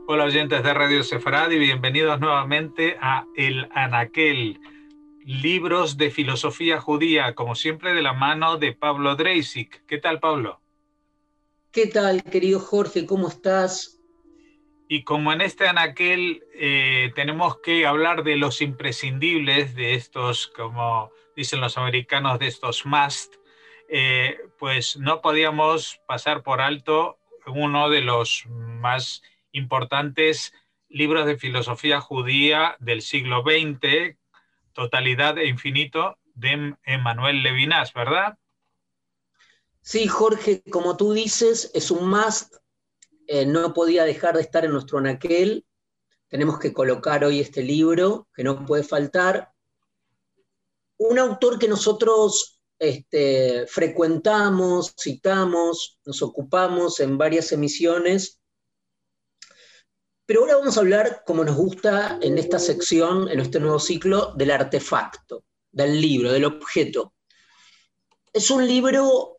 Hola oyentes de Radio Sefarad y bienvenidos nuevamente a El Anaquel, libros de filosofía judía, como siempre de la mano de Pablo Dreisig. ¿Qué tal, Pablo? ¿Qué tal, querido Jorge? ¿Cómo estás? Y como en este Anaquel tenemos que hablar de los imprescindibles, de estos, como dicen los americanos, de estos must, pues no podíamos pasar por alto uno de los más importantes libros de filosofía judía del siglo XX, Totalidad e Infinito, de Emmanuel Levinas, ¿verdad? Sí, Jorge, como tú dices, es un must. No podía dejar de estar en nuestro anaquel. Tenemos que colocar hoy este libro, que no puede faltar. Un autor que nosotros frecuentamos, citamos, nos ocupamos en varias emisiones, pero ahora vamos a hablar, como nos gusta en esta sección, en este nuevo ciclo, del artefacto, del libro, del objeto. Es un libro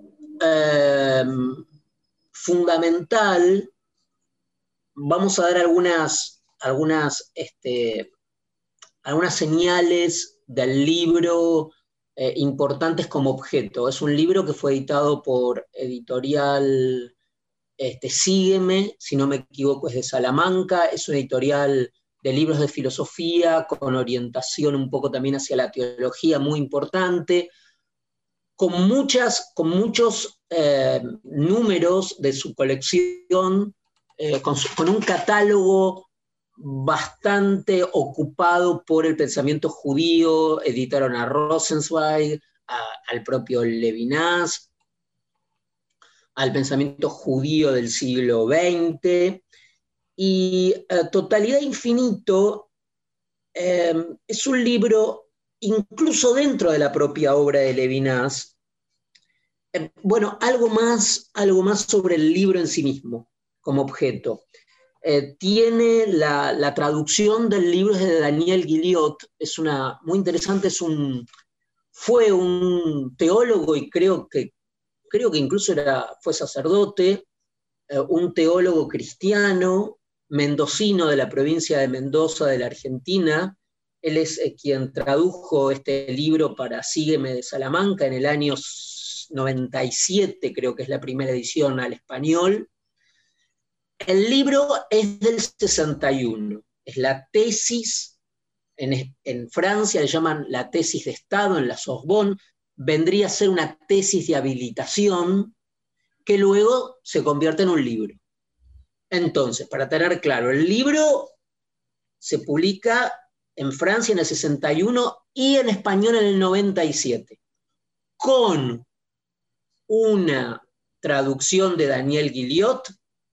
fundamental. Vamos a dar algunas señales del libro importantes como objeto. Es un libro que fue editado por editorial Sígueme, si no me equivoco es de Salamanca, es una editorial de libros de filosofía con orientación un poco también hacia la teología muy importante, con muchos números de su colección, con un catálogo bastante ocupado por el pensamiento judío. Editaron a Rosenzweig, al propio Levinas, al pensamiento judío del siglo XX, y Totalidad e Infinito es un libro, incluso dentro de la propia obra de Levinas, bueno, algo más sobre el libro en sí mismo, como objeto. Tiene la traducción del libro de Daniel Gilliot, es muy interesante, fue un teólogo y creo que incluso fue sacerdote, un teólogo cristiano, mendocino de la provincia de Mendoza, de la Argentina. Él es quien tradujo este libro para Sígueme de Salamanca en el año 97, creo que es la primera edición al español. El libro es del 61, es la tesis, en Francia le llaman la tesis de Estado, en la Sorbonne, vendría a ser una tesis de habilitación que luego se convierte en un libro. Entonces, para tener claro, el libro se publica en Francia en el 61 y en español en el 97, con una traducción de Daniel Gilliot,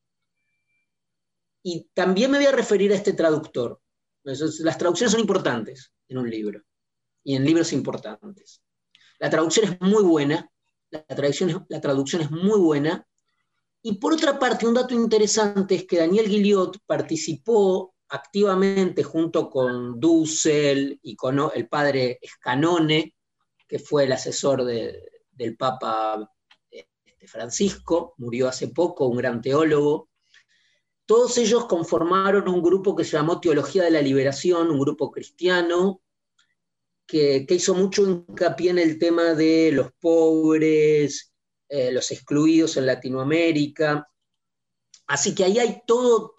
y también me voy a referir a este traductor. Entonces, las traducciones son importantes en un libro y en libros importantes. La traducción es muy buena, la traducción es muy buena. Y por otra parte, un dato interesante es que Daniel Gilliot participó activamente junto con Dussel y con el padre Scanone, que fue el asesor del Papa Francisco, murió hace poco, un gran teólogo. Todos ellos conformaron un grupo que se llamó Teología de la Liberación, un grupo cristiano, que hizo mucho hincapié en el tema de los pobres, los excluidos en Latinoamérica. Así que ahí hay todo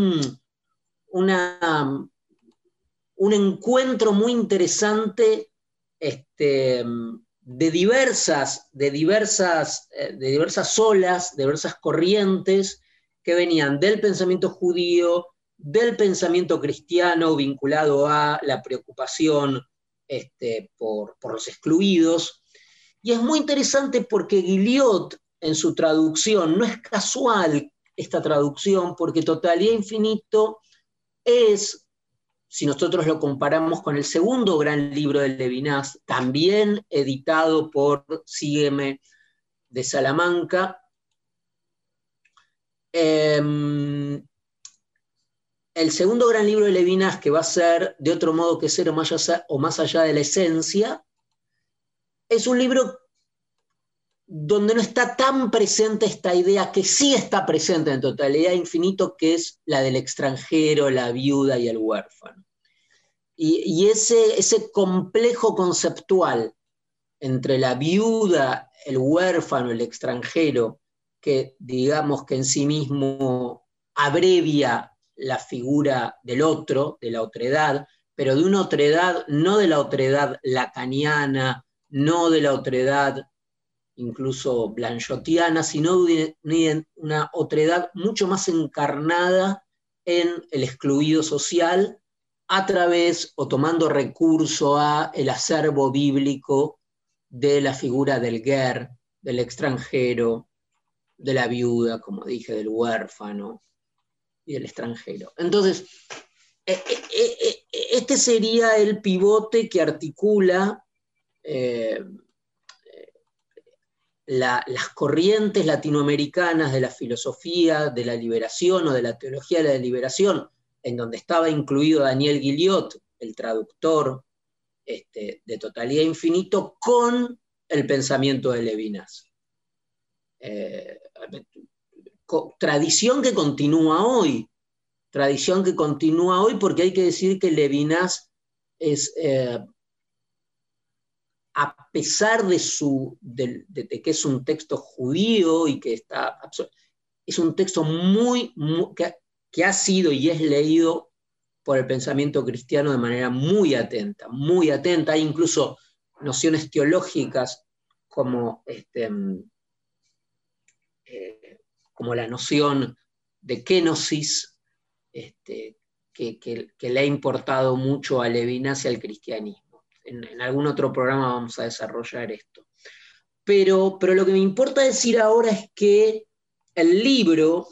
un encuentro muy interesante de diversas olas, de diversas corrientes que venían del pensamiento judío, del pensamiento cristiano vinculado a la preocupación por los excluidos. Y es muy interesante porque Gilliot, en su traducción, no es casual esta traducción, porque Totalidad e Infinito es, si nosotros lo comparamos con el segundo gran libro de Levinas, también editado por Sígueme de Salamanca, el segundo gran libro de Levinas, que va a ser De otro modo que ser o más allá de la esencia, es un libro donde no está tan presente esta idea que sí está presente en Totalidad de Infinito, que es la del extranjero, la viuda y el huérfano. Y ese complejo conceptual entre la viuda, el huérfano, el extranjero, que digamos que en sí mismo abrevia la figura del otro, de la otredad, pero de una otredad, no de la otredad lacaniana, no de la otredad incluso blanchotiana, sino de una otredad mucho más encarnada en el excluido social, a través o tomando recurso a el acervo bíblico de la figura del ger, del extranjero, de la viuda, como dije, del huérfano y del extranjero. Entonces, este sería el pivote que articula las corrientes latinoamericanas de la filosofía de la liberación o de la teología de la liberación, en donde estaba incluido Daniel Gilliot, el traductor de Totalidad de Infinito, con el pensamiento de Levinas. Tradición que continúa hoy, porque hay que decir que Levinas es, a pesar de que es un texto judío y que es un texto que ha sido y es leído por el pensamiento cristiano de manera muy atenta, muy atenta. Hay incluso nociones teológicas como la noción de kenosis, que le ha importado mucho a Levinas y al cristianismo. En algún otro programa vamos a desarrollar esto. Pero lo que me importa decir ahora es que el libro,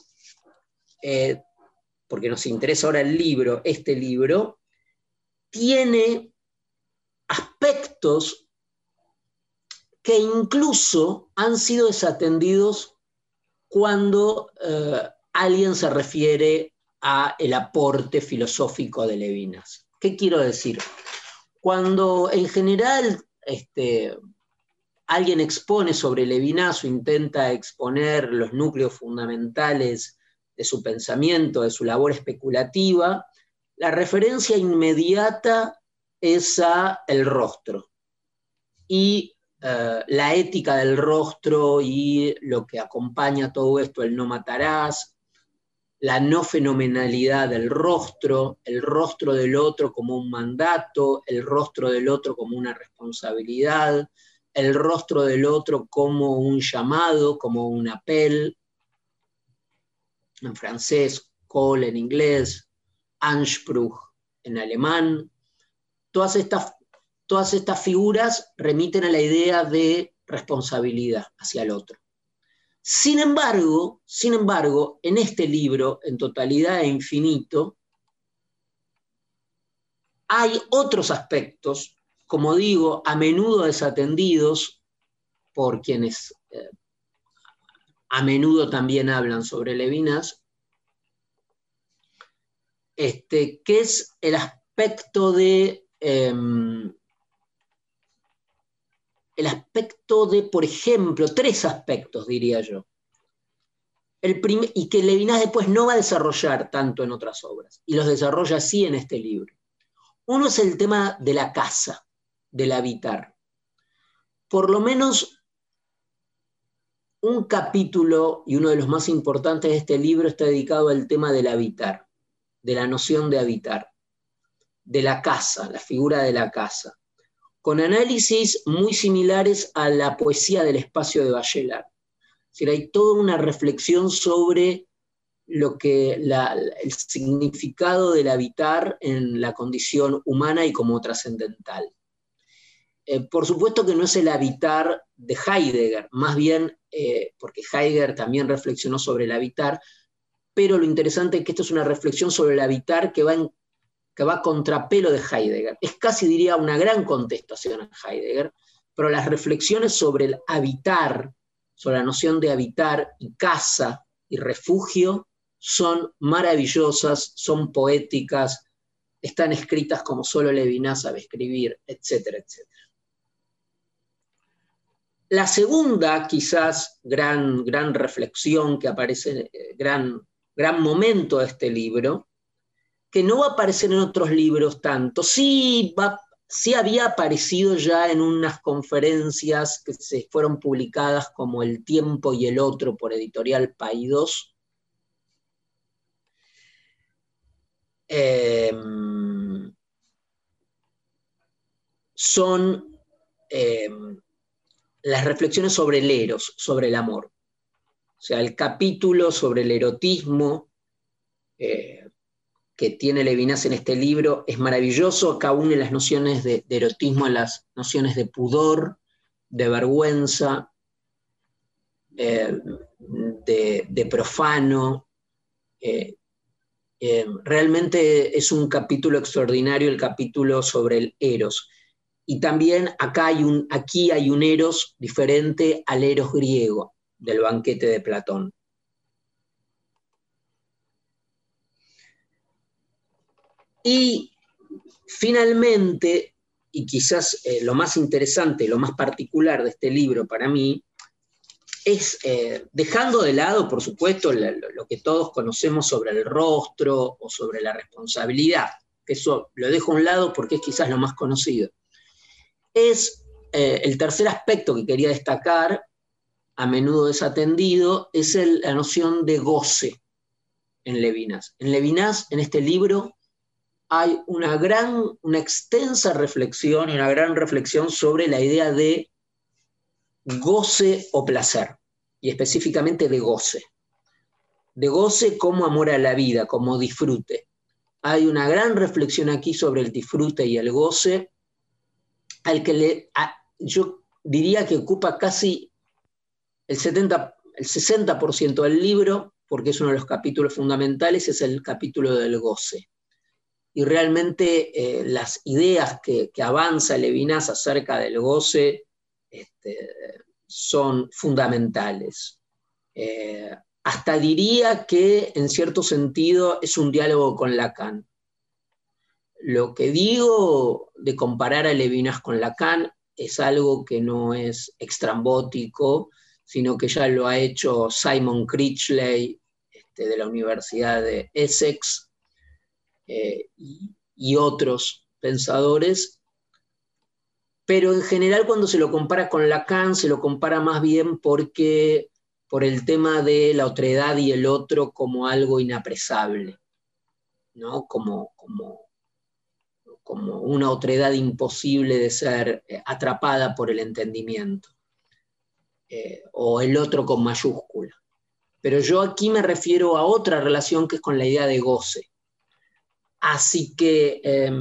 porque nos interesa ahora el libro, este libro, tiene aspectos que incluso han sido desatendidos cuando alguien se refiere al aporte filosófico de Levinas. ¿Qué quiero decir? Cuando en general alguien expone sobre Levinas o intenta exponer los núcleos fundamentales de su pensamiento, de su labor especulativa, la referencia inmediata es a el rostro y la ética del rostro y lo que acompaña todo esto, el no matarás, la no fenomenalidad del rostro, el rostro del otro como un mandato, el rostro del otro como una responsabilidad, el rostro del otro como un llamado, como un appel, en francés, Call en inglés, Anspruch en alemán. Todas estas figuras remiten a la idea de responsabilidad hacia el otro. Sin embargo, en este libro, en Totalidad e Infinito, hay otros aspectos, como digo, a menudo desatendidos por quienes a menudo también hablan sobre Levinas, que es el aspecto de, por ejemplo, tres aspectos, diría yo. Y que Levinas después no va a desarrollar tanto en otras obras, y los desarrolla así en este libro. Uno es el tema de la casa, del habitar. Por lo menos un capítulo, y uno de los más importantes de este libro, está dedicado al tema del habitar, de la noción de habitar, de la casa, la figura de la casa, con análisis muy similares a la poesía del espacio de Bachelard. Es decir, hay toda una reflexión sobre el significado del habitar en la condición humana y como trascendental. Por supuesto que no es el habitar de Heidegger, más bien porque Heidegger también reflexionó sobre el habitar, pero lo interesante es que esto es una reflexión sobre el habitar que va a contrapelo de Heidegger. Es casi, diría, una gran contestación a Heidegger, pero las reflexiones sobre el habitar, sobre la noción de habitar y casa y refugio, son maravillosas, son poéticas, están escritas como solo Levinas sabe escribir, etcétera, etcétera. La segunda, quizás, gran reflexión que aparece, gran momento de este libro, que no va a aparecer en otros libros tanto, sí había aparecido ya en unas conferencias que se fueron publicadas como El Tiempo y el Otro por Editorial Paidós. Son las reflexiones sobre el eros, sobre el amor. O sea, el capítulo sobre el erotismo que tiene Levinas en este libro es maravilloso. Acá une las nociones de erotismo a las nociones de pudor, de vergüenza, de profano. Realmente es un capítulo extraordinario, el capítulo sobre el eros. Y también aquí hay un eros diferente al eros griego del banquete de Platón. Y finalmente, y quizás lo más interesante, lo más particular de este libro para mí, es, dejando de lado, por supuesto, lo que todos conocemos sobre el rostro o sobre la responsabilidad, eso lo dejo a un lado porque es quizás lo más conocido, es el tercer aspecto que quería destacar, a menudo desatendido, es la noción de goce en Levinas. En Levinas, en este libro, hay una extensa reflexión y una gran reflexión sobre la idea de goce o placer, y específicamente de goce. De goce como amor a la vida, como disfrute. Hay una gran reflexión aquí sobre el disfrute y el goce, al que yo diría que ocupa casi el 60% del libro, porque es uno de los capítulos fundamentales, es el capítulo del goce. Y realmente las ideas que avanza Levinas acerca del goce son fundamentales. Hasta diría que en cierto sentido es un diálogo con Lacan. Lo que digo de comparar a Levinas con Lacan es algo que no es extrambótico, sino que ya lo ha hecho Simon Critchley de la Universidad de Essex, y otros pensadores, pero en general cuando se lo compara con Lacan se lo compara más bien por el tema de la otredad y el otro como algo inapresable, ¿no? Como una otredad imposible de ser atrapada por el entendimiento, o el otro con mayúscula. Pero yo aquí me refiero a otra relación que es con la idea de goce. Así que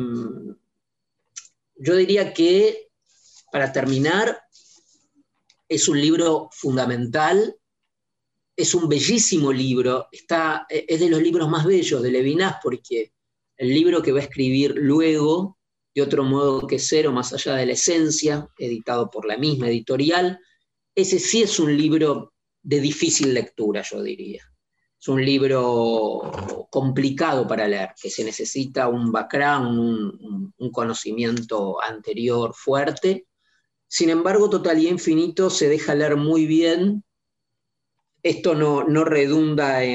yo diría que, para terminar, es un libro fundamental, es un bellísimo libro, es de los libros más bellos de Levinas, porque el libro que va a escribir luego, De otro modo que cero, más allá de la esencia, editado por la misma editorial, ese sí es un libro de difícil lectura, yo diría. Es un libro complicado para leer, que se necesita un background, un conocimiento anterior fuerte. Sin embargo, Totalidad Infinito se deja leer muy bien. Esto no redunda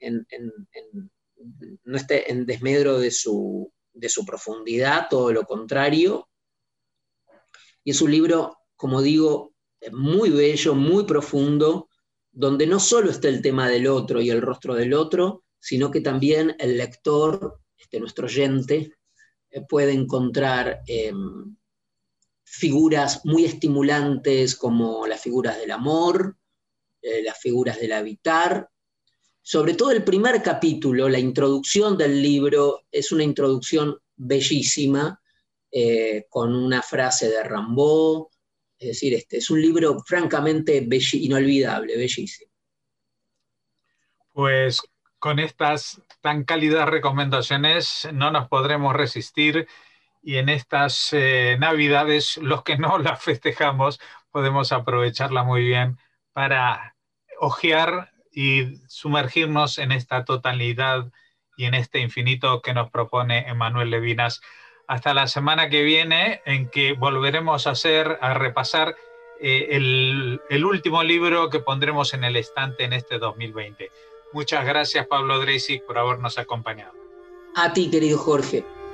no está en desmedro de su profundidad, todo lo contrario. Y es un libro, como digo, muy bello, muy profundo, donde no solo está el tema del otro y el rostro del otro, sino que también el lector, nuestro oyente, puede encontrar figuras muy estimulantes como las figuras del amor, las figuras del habitar. Sobre todo el primer capítulo, la introducción del libro, es una introducción bellísima, con una frase de Rimbaud. Es decir, es un libro francamente inolvidable, bellísimo. Pues con estas tan cálidas recomendaciones no nos podremos resistir, y en estas Navidades, los que no las festejamos, podemos aprovecharla muy bien para hojear y sumergirnos en esta totalidad y en este infinito que nos propone Emmanuel Levinas. Hasta la semana que viene, en que volveremos a repasar el último libro que pondremos en el estante en este 2020. Muchas gracias, Pablo Dreisig, por habernos acompañado. A ti, querido Jorge.